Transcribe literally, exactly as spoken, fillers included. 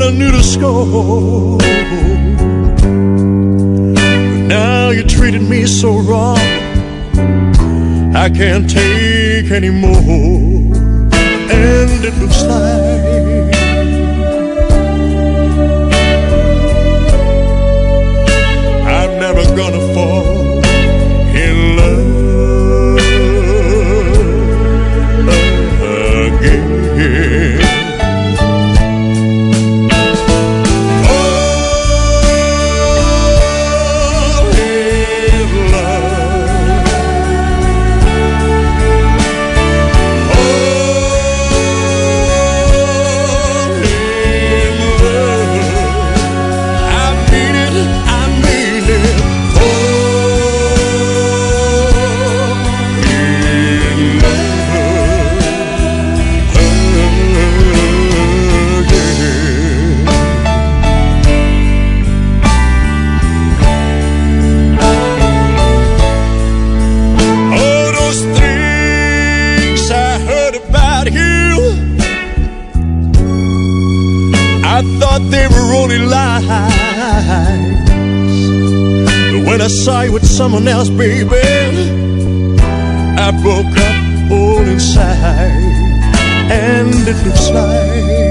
I knew the score. But now you treated me so wrong, I can't take anymore. And it looks like I'm never gonna fall in love again. I thought they were only lies, but when I saw you with someone else, baby, I broke up all inside. And it looks like